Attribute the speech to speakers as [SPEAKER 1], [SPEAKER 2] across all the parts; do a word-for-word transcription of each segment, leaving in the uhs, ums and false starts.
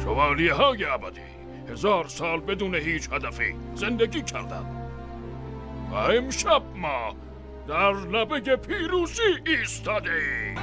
[SPEAKER 1] شوالیه های ابدی هزار سال بدون هیچ هدفی زندگی کردند و امشب ما در لبه پیروزی ایستادیم.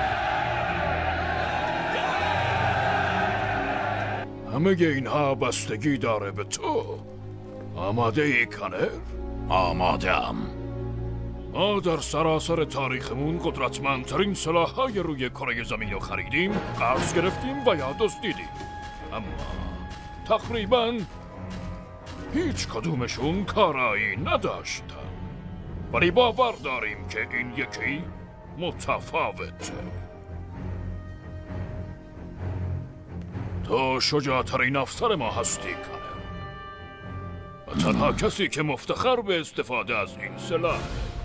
[SPEAKER 1] همه اینها بستگی داره به تو. آماده ای کانر؟
[SPEAKER 2] آماده‌ام.
[SPEAKER 1] ما در سراسر تاریخمون قدرتمندترین سلاح‌های روی کره زمین رو خریدیم، قرض گرفتیم و یا دزدیدیم، اما تقریباً هیچ کدومشون کارایی نداشتن. ولی باور داریم که این یکی متفاوته. تو شجاعترین افسر ما هستی کانر و تنها کسی که مفتخر به استفاده از این سلاح.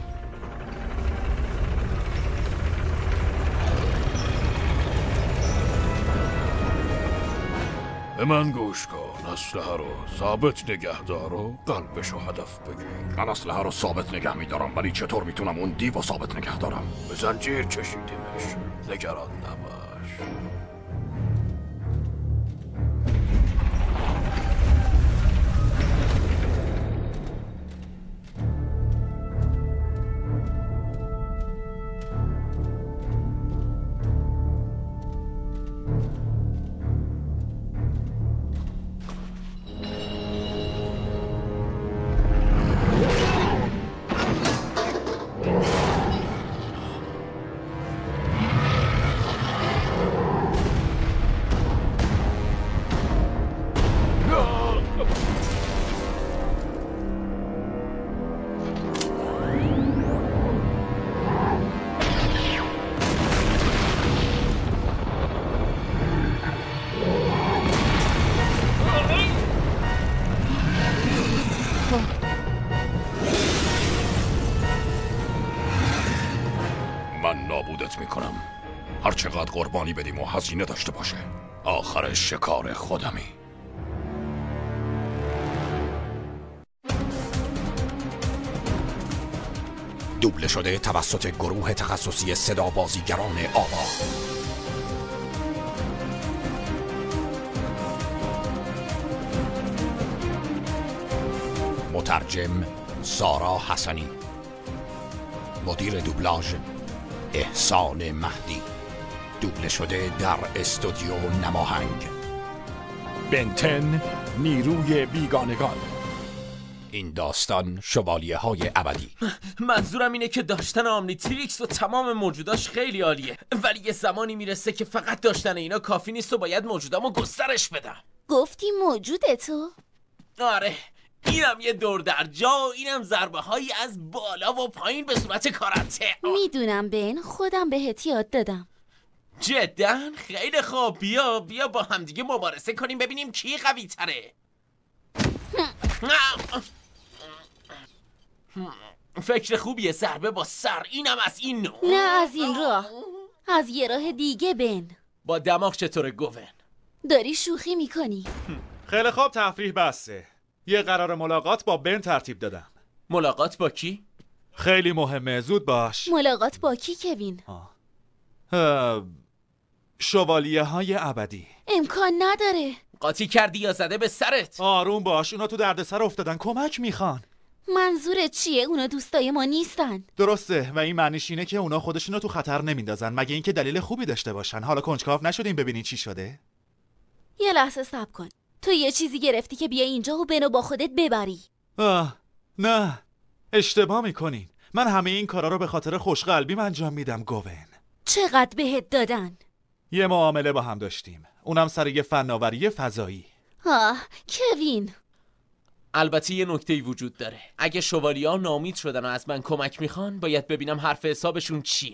[SPEAKER 1] به من گوش کن. اسلحه رو ثابت نگه دار و قلبشو هدف بگیر.
[SPEAKER 2] من اسلحه رو ثابت نگه میدارم، ولی چطور میتونم اون دیو رو ثابت نگه دارم؟
[SPEAKER 1] به زنجیر کشیدیمش، نگران نباش.
[SPEAKER 2] میکنم. هر چقدر قربانی بدیم و هزینه داشته باشه، آخر شکار خودمی. دوبله شده توسط گروه تخصصی صدا بازیگران آوا. مترجم سارا حسنی. مدیر دوبلاژ احسان مهدی. دوبله شده در استودیو نماهنگ.
[SPEAKER 3] بنتن نیروی بیگانگان.
[SPEAKER 2] این داستان شوالیه های ابدی.
[SPEAKER 4] منظورم اینه که داشتن آمنیتریکس و تمام موجوداش خیلی عالیه، ولی یه زمانی میرسه که فقط داشتن اینا کافی نیست و باید موجودامو گسترش بدم.
[SPEAKER 5] گفتی موجوده تو؟
[SPEAKER 4] آره، اینم یه دور در جا و اینم ضربه هایی از بالا و پایین به صورت کاراته.
[SPEAKER 5] میدونم بن، خودم بهت یاد دادم.
[SPEAKER 4] جدا؟ خیلی خوب، بیا بیا با همدیگه مبارزه کنیم ببینیم کی قوی تره. فکر خوبیه، ضربه با سر، اینم از این نوع.
[SPEAKER 5] نه از این راه، از یه راه دیگه بن.
[SPEAKER 4] با دماغ چطوره گوون؟
[SPEAKER 5] داری شوخی میکنی.
[SPEAKER 6] خیلی خوب، تفریح بسته. یه قرار ملاقات با بن ترتیب دادم.
[SPEAKER 4] ملاقات با کی؟
[SPEAKER 6] خیلی مهمه، زود باش.
[SPEAKER 5] ملاقات با کی کوین؟
[SPEAKER 6] آه. شوالیه های ابدی.
[SPEAKER 5] امکان نداره.
[SPEAKER 4] قاطی کردی یا زده به سرت؟
[SPEAKER 6] آروم باش، اونا تو دردسر افتادن، کمک میخوان.
[SPEAKER 5] منظورت چیه؟ اونا دوستای ما نیستن.
[SPEAKER 6] درسته، و این معنیش اینه که اونا خودشونو تو خطر نمیندازن مگه اینکه دلیل خوبی داشته باشن. حالا کنجکاو نشدیم ببینین چی شده؟
[SPEAKER 5] یه لحظه صبر کن. تو یه چیزی گرفتی که بیا اینجا و بنو با خودت ببری.
[SPEAKER 6] آه نه، اشتباه میکنین. من همه این کارا رو به خاطر خوشقلبیم انجام میدم گوون.
[SPEAKER 5] چقدر بهت دادن؟
[SPEAKER 6] یه معامله با هم داشتیم، اونم سر یه فناوری فضایی.
[SPEAKER 5] آه کوین.
[SPEAKER 4] البته یه نکته‌ای وجود داره. اگه شوالیه‌ها ناامید شدن و از من کمک میخوان، باید ببینم حرف حسابشون چیه.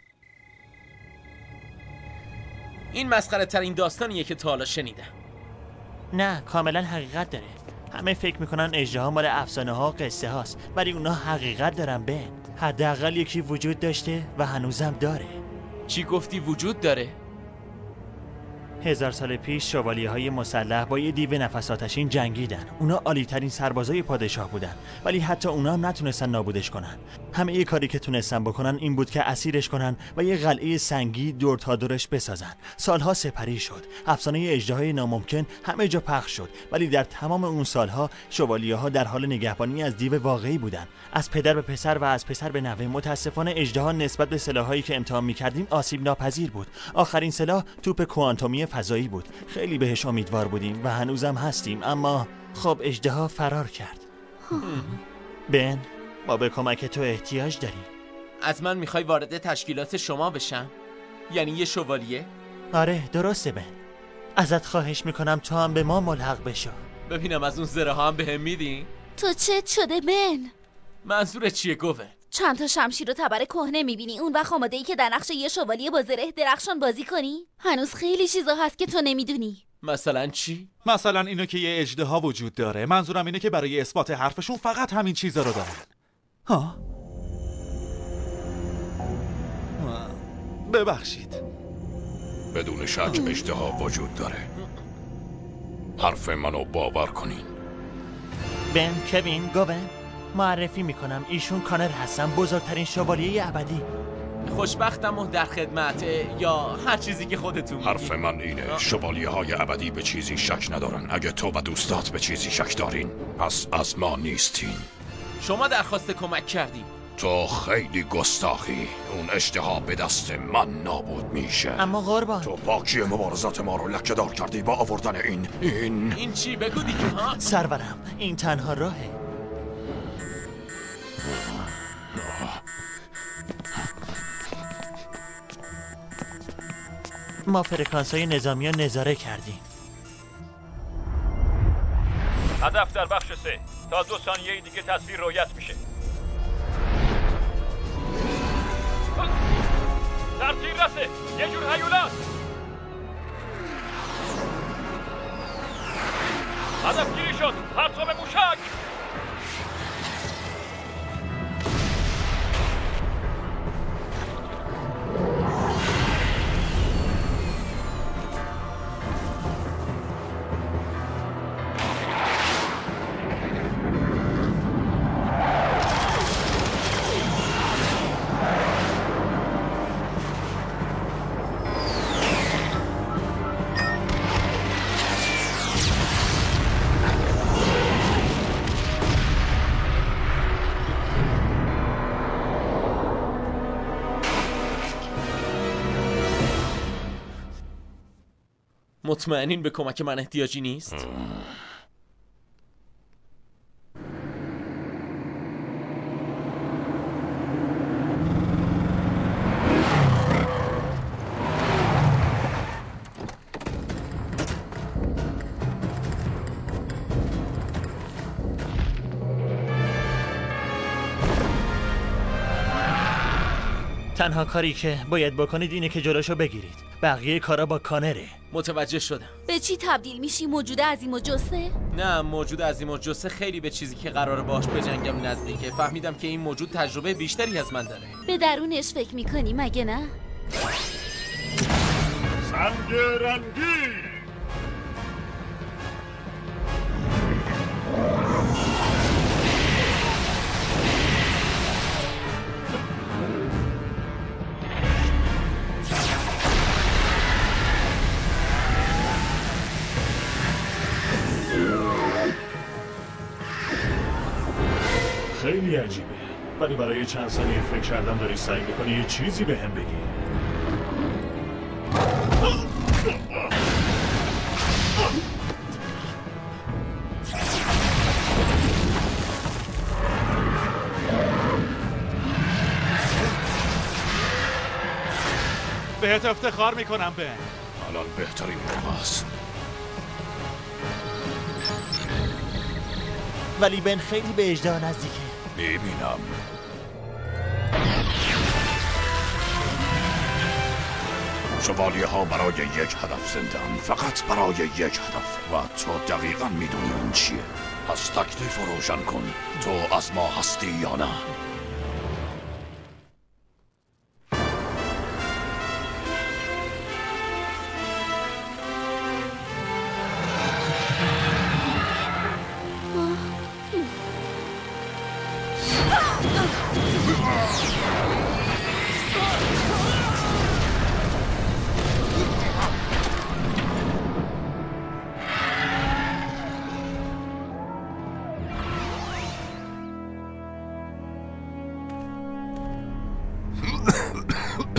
[SPEAKER 4] این مسخره ترین داستانیه که تا حالا شنیدم.
[SPEAKER 7] نه، کاملا حقیقت داره. همه فکر میکنن اژدها مال افسانه ها و قصه هاست، ولی اونا حقیقت دارن بن. حداقل یکی وجود داشته و هنوزم داره.
[SPEAKER 4] چی گفتی وجود داره؟
[SPEAKER 7] هزار سال پیش شوالیه های مسلح با یه دیو نفس آتشین جنگیدن. اونا عالی ترین سربازای پادشاه بودن، ولی حتی اونا هم نتونستن نابودش کنن. همه ی کاری که تونستن بکنن این بود که اسیرش کنن و یه قلعه سنگی دور تا دورش بسازن. سالها سپری شد. افسانه اژدهای ناممکن همه جا پخش شد، ولی در تمام اون سالها شوالیه‌ها در حال نگهبانی از دیو واقعی بودن. از پدر به پسر و از پسر به نوه. متاسفانه اژدها نسبت به سلاحایی که امتحان می‌کردیم آسیب ناپذیر بود. آخرین سلاح توپ کوانتومی فضایی بود. خیلی بهش امیدوار بودیم و هنوزم هستیم، اما خب اژدها فرار کرد. بن، ما به کمک تو احتیاج داریم.
[SPEAKER 4] از من میخوای وارد تشکیلات شما بشم؟ یعنی یه شوالیه؟
[SPEAKER 7] آره درسته بن. ازت خواهش میکنم تو هم به ما ملحق بشو.
[SPEAKER 4] ببینم از اون زره ها هم بهم میدین؟
[SPEAKER 5] تو چت شده بن؟
[SPEAKER 4] منظورت چیه گوه؟
[SPEAKER 5] چند تا شمشیر و تبر کهنه میبینی اون وقت آماده ای که در نقش یه شوالیه با زره درخشان بازی کنی؟ هنوز خیلی چیزا هست که تو نمیدونی.
[SPEAKER 4] مثلا چی؟
[SPEAKER 6] مثلا اینو که یه اژدها وجود داره. منظورم اینه که برای اثبات حرفشون فقط همین چیزا رو دارن. ها؟ ببخشید.
[SPEAKER 2] بدون شک اژدها وجود داره. حرف منو باور کنین.
[SPEAKER 7] بن، کوین، گوون، معرفی میکنم ایشون کانر هستن، بزرگترین شوالیه ابدی.
[SPEAKER 4] خوشبختم و در خدمت، یا هر چیزی که خودتون میگی.
[SPEAKER 2] حرف من اینه شوالیه های ابدی به چیزی شک ندارن. اگه تو و دوستات به چیزی شک دارین پس از ما نیستین.
[SPEAKER 4] شما درخواست کمک کردیم.
[SPEAKER 2] تو خیلی گستاخی. اون اژدها به دست من نابود میشه.
[SPEAKER 7] اما قربان
[SPEAKER 2] تو پاکی مبارزات ما رو لکه دار کردی با آوردن این این
[SPEAKER 4] این چی؟ بگو دیگه. ها؟
[SPEAKER 7] سرورم، این تنها راهه. ما فرکانس های نظامی ها نظاره کردیم.
[SPEAKER 8] هدف در بخش سه. تا دو ثانیه دیگه تصویر رویت میشه. در تیر رسه. یه جور هیولاست. هدف گیری شد. پرتاب موشک.
[SPEAKER 4] مطمئنین به کمک من احتیاجی نیست؟
[SPEAKER 7] تنها کاری که باید بکنید اینه که جلوشو بگیرید. بقیه کارا با کانره.
[SPEAKER 4] متوجه شدم.
[SPEAKER 5] به چی تبدیل میشی؟ موجود عظیم و جثه؟
[SPEAKER 4] نه، موجود عظیم و جثه خیلی به چیزی که قراره باهاش بجنگم نزدیکه. فهمیدم که این موجود تجربه بیشتری از من داره.
[SPEAKER 5] به درونش فکر میکنی مگه نه؟
[SPEAKER 1] سنگ رنگی.
[SPEAKER 9] خیلی عجیبه، ولی برای چند ثانیه فکر کردم داری سعی میکنی یه چیزی به هم بگی.
[SPEAKER 6] بهت افتخار میکنم بن.
[SPEAKER 2] الان بهترین موقع است.
[SPEAKER 7] ولی بن خیلی به اژدها نزدیکه.
[SPEAKER 2] میبینم. شوالیه ها برای یک هدف زندن، فقط برای یک هدف، و تو دقیقا میدونی اون چیه. پس تکلیف رو روشن کن. تو از ما هستی یا نه؟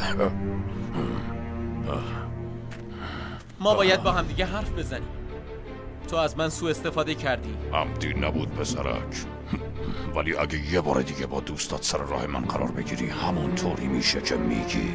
[SPEAKER 4] ما باید با هم دیگه حرف بزنیم. تو از من سوء استفاده کردی.
[SPEAKER 2] عمدی نبود پسرک، ولی اگه یه بار دیگه با دوستات سر راه من قرار بگیری همون طوری میشه که میگی.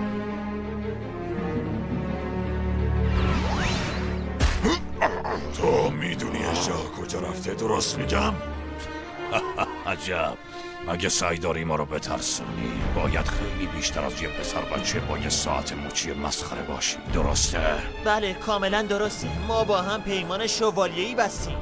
[SPEAKER 2] تو میدونی اشجاه کجا رفته؟ درست میگم؟ عجب. اگه سعی داری ما رو بترسونی باید خیلی بیشتر از یه پسر بچه با یه ساعت مچی مسخره باشی، درسته؟
[SPEAKER 7] بله کاملا درسته. ما با هم پیمان شوالیه‌ای بستیم.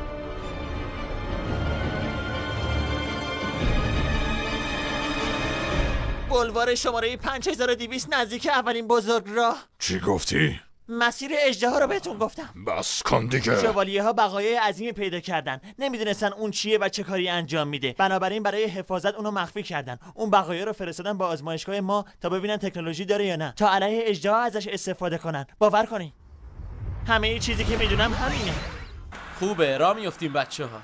[SPEAKER 7] بلوار شماره پنج هزار و دویست نزدیک اولین بزرگراه.
[SPEAKER 2] چی گفتی؟
[SPEAKER 7] مسیر اژدها رو بهتون گفتم.
[SPEAKER 2] بس کن دیگه.
[SPEAKER 7] شوالیه ها بقایای عظیمی پیدا کردن، نمیدونستن اون چیه و چه کاری انجام میده، بنابراین برای حفاظت اونو مخفی کردن. اون بقایا رو فرستادن با آزمایشگاه ما تا ببینن تکنولوژی داره یا نه، تا علیه اژدها ازش استفاده کنن. باور کنین همه ای چیزی که میدونم همینه.
[SPEAKER 4] خوبه راه میافتیم بچه ها.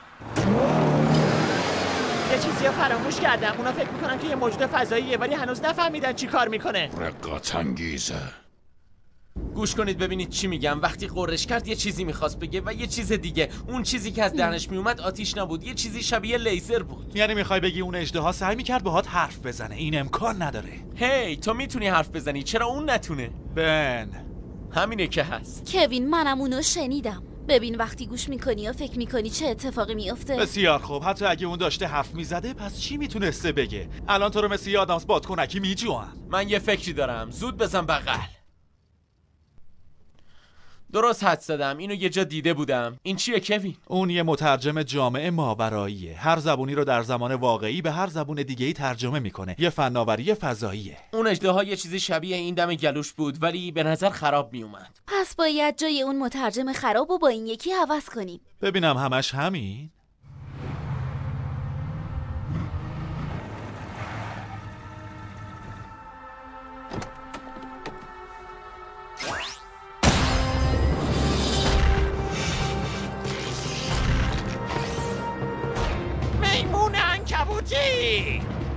[SPEAKER 7] یه چیزی رو فراموش کردم. اونا فکر میکنن که یه موجود فضاییه ولی هنوز نفهمیدن چی کار میکنه.
[SPEAKER 2] رقت انگیزه.
[SPEAKER 4] گوش کنید ببینید چی میگم. وقتی قرش کرد یه چیزی میخواست بگه و یه چیز دیگه. اون چیزی که از دهنش میومد آتیش نبود، یه چیزی شبیه لیزر بود.
[SPEAKER 6] یعنی میخوای بگی اون اژدها سعی میکرد باهات حرف بزنه؟ این امکان نداره.
[SPEAKER 4] هی hey, تو میتونی حرف بزنی، چرا اون نتونه؟
[SPEAKER 6] بن
[SPEAKER 4] همینه که هست.
[SPEAKER 5] کوین منم اونو شنیدم. ببین وقتی گوش میکنی و فکر میکنی چه اتفاقی میفته.
[SPEAKER 6] بسیار خوب. حتی اگه اون داشته حرف میزده پس چی میتونسته بگه؟ الان تو رو مثل یه آدمس بادکنکی میجوام.
[SPEAKER 4] من یه فکری دارم، زود بزن بغل. درست حد زدم، اینو یه جا دیده بودم. این چیه کوین؟
[SPEAKER 6] اون یه مترجم جامع ماوراییه. هر زبونی رو در زمان واقعی به هر زبون دیگه‌ای ترجمه میکنه. یه فناوری فضاییه.
[SPEAKER 4] اون اژدها یه چیزی شبیه این دم گلوش بود ولی به نظر خراب میومد.
[SPEAKER 5] پس باید جای اون مترجم خراب رو با این یکی عوض کنیم.
[SPEAKER 6] ببینم همش همین.
[SPEAKER 7] میمون عنکبوتی.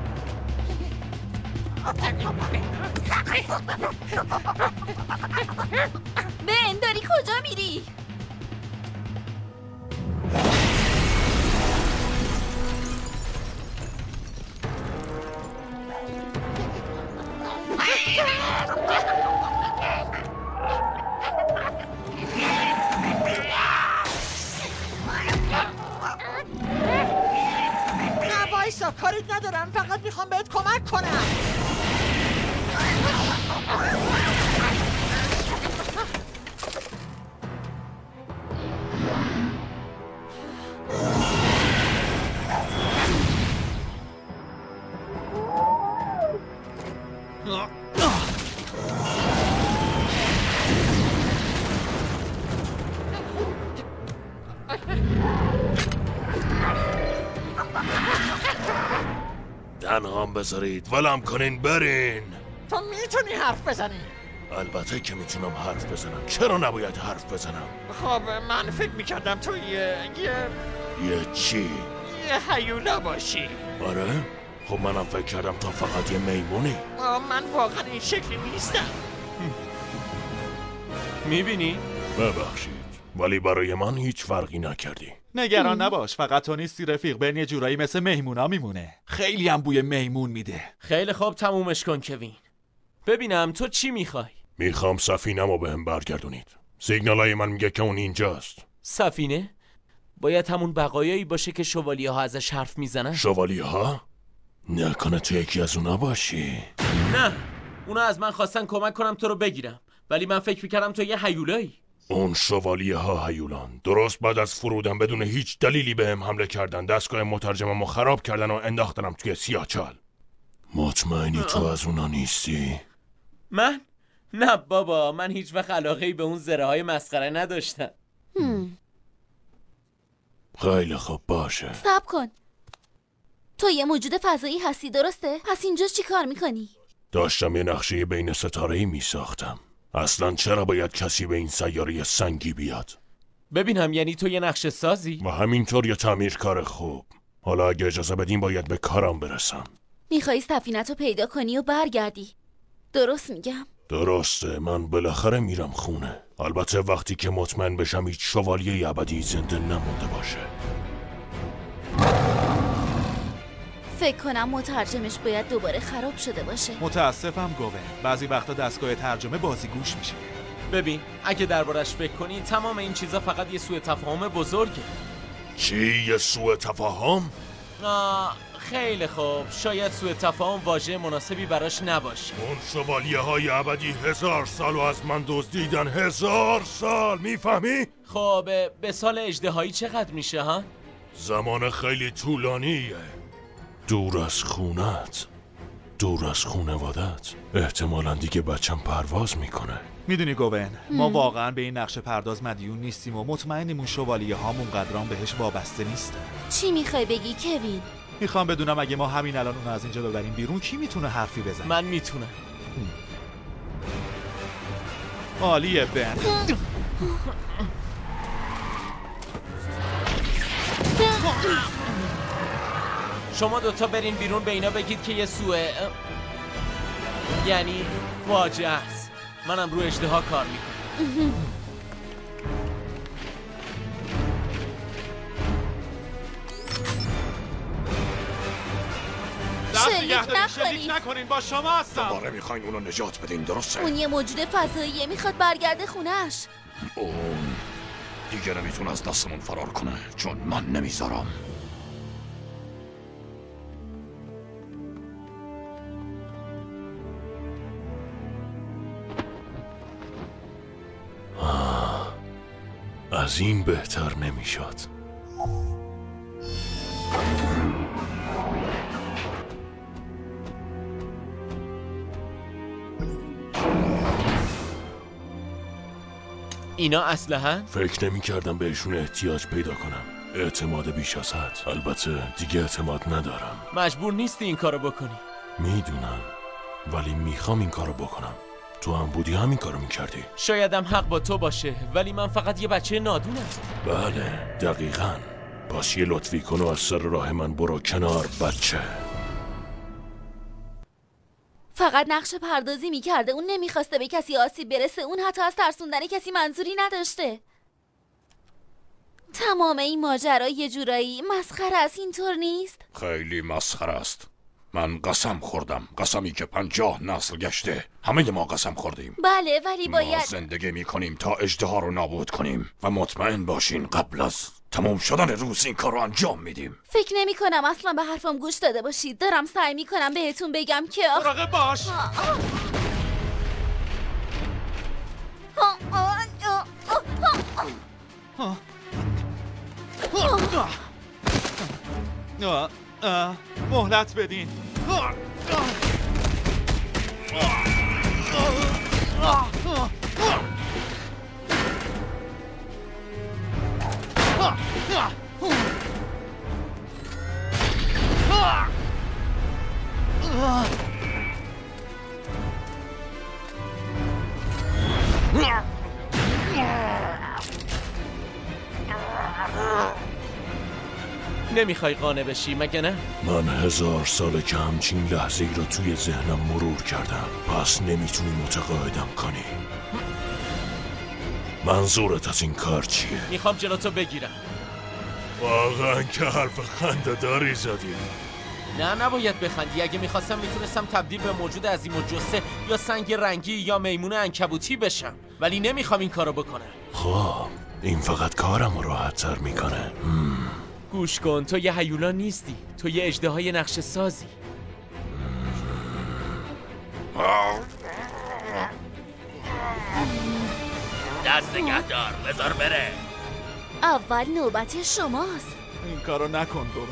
[SPEAKER 5] بن داری کجا میری؟
[SPEAKER 7] نه وایسا، کاریت ندارم، فقط میخوام بهت کمک کنم.
[SPEAKER 2] تنهام بذارید، ولم کنین برین.
[SPEAKER 7] تو میتونی حرف بزنی؟
[SPEAKER 2] البته که میتونم حرف بزنم. چرا نباید حرف بزنم؟
[SPEAKER 7] خب من فکر میکردم تو یه یه
[SPEAKER 2] یه چی؟
[SPEAKER 7] یه هیولا باشی.
[SPEAKER 2] آره؟ خب منم فکر کردم تو فقط یه میمونی.
[SPEAKER 7] من واقعا این شکلی نیستم.
[SPEAKER 4] میبینی؟
[SPEAKER 2] ببخشید ولی برای من هیچ فرقی نکردی.
[SPEAKER 6] نگران نباش، فقط تو نیستی رفیق. بن یه جورایی مثل مهمونا میمونه. خیلی هم بوی میمون میده.
[SPEAKER 4] خیلی خوب تمومش کن کوین. ببینم تو چی میخوای؟
[SPEAKER 2] میخوام سفینه‌مو بهم برگردونید. سیگنالای من میگه که اون اینجاست.
[SPEAKER 4] سفینه؟ باید همون بقایایی باشه که شوالیه ها ازش حرف میزنن؟
[SPEAKER 2] شوالیه ها؟ نکنه تو یکی از اونا باشی؟
[SPEAKER 4] نه، اونا از من خواستن کمک کنم تو رو بگیرم، ولی من فکر میکردم تو یه هیولایی.
[SPEAKER 2] اون شوالیه ها هیولان درست بعد از فرودن بدون هیچ دلیلی بهم حمله کردن، دستگاه مترجممو خراب کردن و انداختنم توی سیاهچال. مطمئنی تو از اونا نیستی؟
[SPEAKER 4] من؟ نه بابا، من هیچ وقت علاقه‌ای به اون زره های مسخره نداشتم.
[SPEAKER 2] خیلی خوب باشه.
[SPEAKER 5] صبر کن. تو یه موجود فضایی هستی درسته؟ پس اینجا چی کار میکنی؟
[SPEAKER 2] داشتم یه نقشه بین ستاره‌ای میساختم. اصلا چرا باید کسی به این سیاره سنگی بیاد؟
[SPEAKER 4] ببینم یعنی تو یه نقشه سازی؟
[SPEAKER 2] و همینطور یه تعمیرکار خوب. حالا اگه اجازه بدین باید به کارم برسم.
[SPEAKER 5] میخوایی سفینت رو پیدا کنی و برگردی. درست میگم؟
[SPEAKER 9] درسته، من بالاخره میرم خونه. البته وقتی که مطمئن بشم هیچ شوالیه ابدی زنده نمونده باشه.
[SPEAKER 5] فکر کنم مترجمش باید دوباره خراب شده باشه.
[SPEAKER 6] متاسفم گوون، بعضی وقتا دستگاه ترجمه بازیگوش میشه.
[SPEAKER 4] ببین اگه دربارش فکر کنی تمام این چیزا فقط یه سوء تفاهم بزرگه.
[SPEAKER 9] چی؟ یه سوء تفاهم؟
[SPEAKER 4] آه خیلی خوب، شاید سوء تفاهم واژه مناسبی براش نباشه.
[SPEAKER 9] اون شوالیه های ابدی هزار سال و از من دزدیدن. هزار سال، میفهمی؟
[SPEAKER 4] خب به سال اژدهایی چقدر میشه ها؟
[SPEAKER 9] زمان خیلی طولانیه. دور از خونت، دور از خونوادت. احتمالاً دیگه بچم پرواز میکنه.
[SPEAKER 6] میدونی گوون، ما واقعا به این نقش پرداز مدیون نیستیم و مطمئنیم اون شوالیه هامون قدران بهش وابسته نیستن.
[SPEAKER 5] چی میخوای بگی کوین؟
[SPEAKER 6] میخوام بدونم اگه ما همین الان اون از اینجا ببریم بیرون کی میتونه حرفی بزنه؟
[SPEAKER 4] من میتونم.
[SPEAKER 6] عالیه بن.
[SPEAKER 4] شما دوتا برین بیرون به اینا بگید که یه سوء یعنی فاجعه است. منم رو اژدها کار میکنم.
[SPEAKER 5] شلیک نکنید.
[SPEAKER 6] نکنین، با شما هستم.
[SPEAKER 2] دوباره میخواین اونو نجات بدین، درسته؟
[SPEAKER 5] اون یه موجود فضاییه، میخواد برگرده خونش.
[SPEAKER 2] اون دیگه نمیتونه از دستمون فرار کنه، چون من نمیذارم.
[SPEAKER 9] از این بهتر نمیشد.
[SPEAKER 4] اینا اسلحه؟
[SPEAKER 9] فکر نمی کردم بهشون احتیاج پیدا کنم. اعتماد بیش از حد. البته دیگه اعتماد ندارم.
[SPEAKER 4] مجبور نیستی این کارو بکنی.
[SPEAKER 9] میدونم، ولی میخوام این کارو بکنم. تو هم بودی همین کارو میکردی.
[SPEAKER 4] شایدم حق با تو باشه، ولی من فقط یه بچه نادونم.
[SPEAKER 9] بله دقیقاً. پس یه لطفی کن و از سر راه من برو کنار بچه.
[SPEAKER 5] فقط نقش پردازی میکرده، اون نمیخواسته به کسی آسیب برسه. اون حتی از ترسوندن کسی منظوری نداشته. تمام این ماجرا یه جورایی مسخره است، اینطور نیست؟
[SPEAKER 2] خیلی مسخره است. من قسم خوردم، قسمی که پنجاه نسل گشته. همه ما قسم خوردیم.
[SPEAKER 5] بله ولی باید
[SPEAKER 2] ما زندگی میکنیم تا اژدها رو نابود کنیم و مطمئن باشین قبل از تمام شدن روز این کار رو انجام میدیم.
[SPEAKER 5] فکر نمی کنم اصلا به حرفم گوش داده باشید. دارم سعی میکنم بهتون بگم که
[SPEAKER 6] مراقب باش. مهلت بدین.
[SPEAKER 4] نمیخوای قانع بشی مگه نه؟
[SPEAKER 9] من هزار ساله که همچین لحظه ای رو توی ذهنم مرور کردم. پس نمیتونی متقاعدم کنی. منظورت از این کار چیه؟
[SPEAKER 4] میخوام جلوتو بگیرم.
[SPEAKER 9] واقعا که حرف خنده داری زدی.
[SPEAKER 4] نه نباید بخندی. اگه میخواستم میتونستم تبدیل به موجود عظیم الجثه یا سنگ رنگی یا میمون عنکبوتی بشم، ولی نمیخوام این کارو بکنم.
[SPEAKER 9] خب این فقط کارم رو راحت تر میکنه.
[SPEAKER 4] گوش کن، تو یه هیولا نیستی، تو یه اژدهای نقش سازی.
[SPEAKER 2] دست نگه دار، بذار بره.
[SPEAKER 5] اول نوبت شماست.
[SPEAKER 6] این کارو نکن گوون.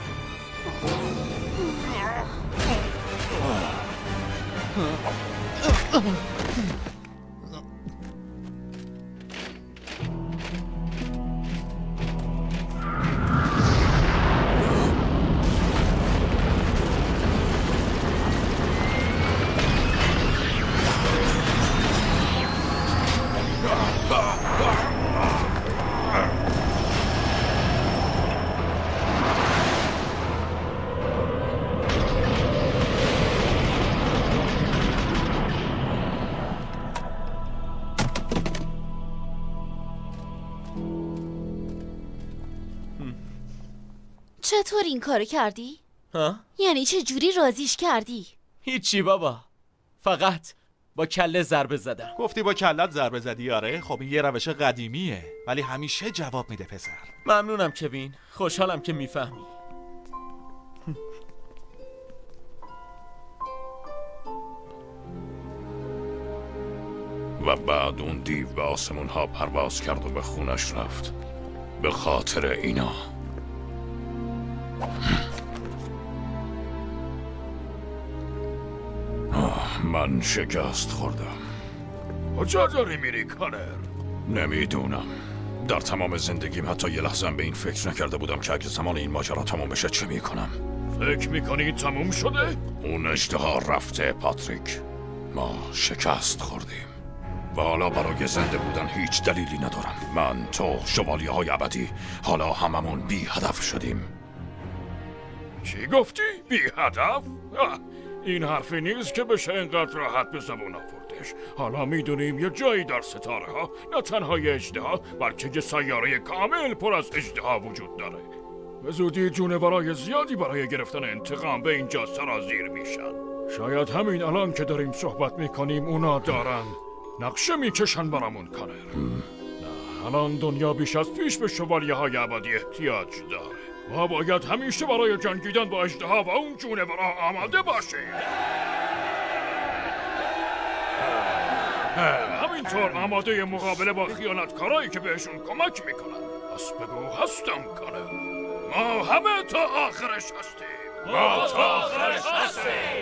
[SPEAKER 5] چطور این کارو کردی؟
[SPEAKER 4] ها؟
[SPEAKER 5] یعنی چه جوری راضیش کردی؟
[SPEAKER 4] هیچی بابا، فقط با کله ضربه زدم.
[SPEAKER 6] گفتی با کلت ضربه زدی؟ آره خب این یه روش قدیمیه ولی همیشه جواب میده پسر.
[SPEAKER 4] ممنونم کوین، خوشحالم که میفهمی.
[SPEAKER 2] و بعد اون دیو به آسمون ها پرواز کرد و به خونش رفت. به خاطر اینا آه، من شکست خوردم.
[SPEAKER 1] کجا داری میری کانر؟
[SPEAKER 2] نمیدونم. در تمام زندگیم حتی یه لحظه به این فکر نکرده بودم که اگه زمان این ماجرا تموم بشه چه میکنم.
[SPEAKER 1] فکر میکنی تموم شده؟
[SPEAKER 2] اون اژدها رفته پاتریک. ما شکست خوردیم و حالا برای زنده بودن هیچ دلیلی ندارم. من، تو، شوالیه های ابدی حالا هممون بی هدف شدیم.
[SPEAKER 1] چی گفتی؟ بی هدف؟ این حرفی نیست که بشه اینقدر راحت به زبون آوردش. حالا میدونیم یه جایی در ستاره ها نه تنها یه اژدها بلکه یه سیاره کامل پر از اژدها وجود داره. به زودی جونورای زیادی برای گرفتن انتقام به اینجا سرازیر میشن. شاید همین الان که داریم صحبت میکنیم اونا دارن نقشه میکشن برامون کانر. نه الان دنیا بیش از پیش به شوالیه های ابدی احتیاج داره. ما باید همیشه برای جنگیدن با اژدها و اون جونورا آماده باشیم. همینطور آماده مقابله با خیانتکارایی که بهشون کمک میکنن. پس بگو هستم کانر. ما همه تا آخرش هستیم. ما تا آخرش هستیم.